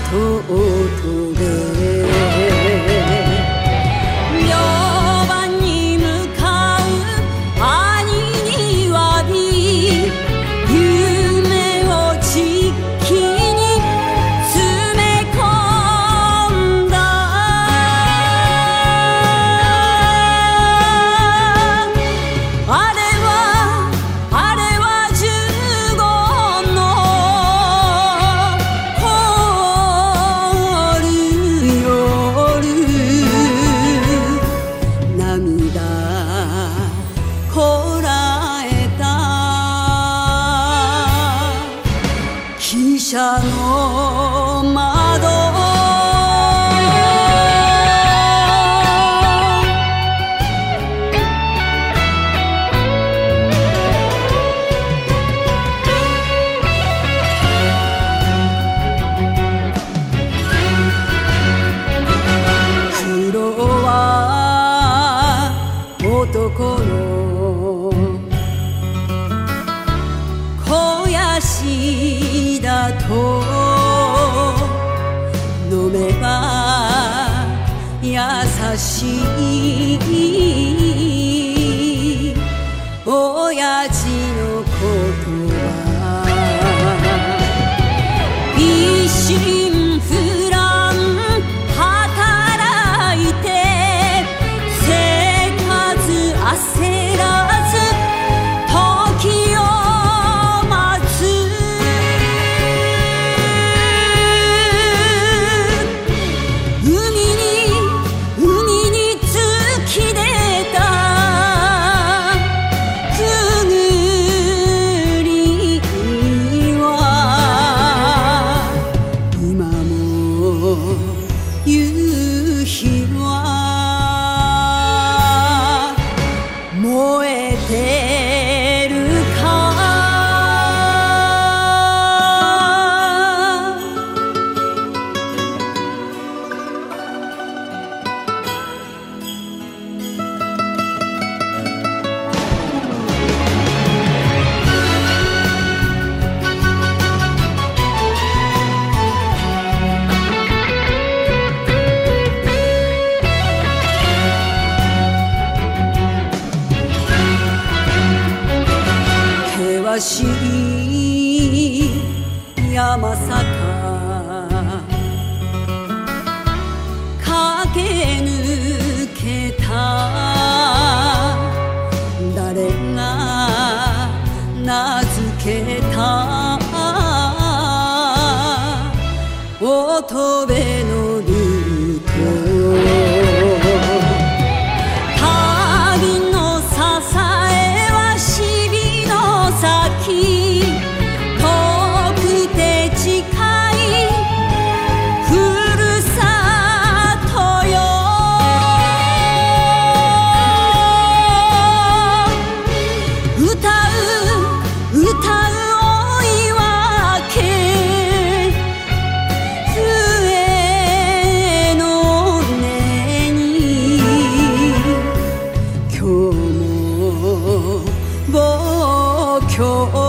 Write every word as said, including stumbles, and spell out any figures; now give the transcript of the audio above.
と音で明晩に向かう兄に詫び夢を実機に詰め込んだあれはあれはじゅうごの凍る夜涙こらえた汽車の窓黒は男の肥やしだと飲めば優しい親父の言葉一心不乱働いて生活焦らず時を待つ海に海に突き出たくぐりは今も夕日は燃えてるか険しい山坂駆け抜けた誰が名付けた乙部のルート遠くて近いふるさとよ歌う歌う追い分け笛の音に今日も望郷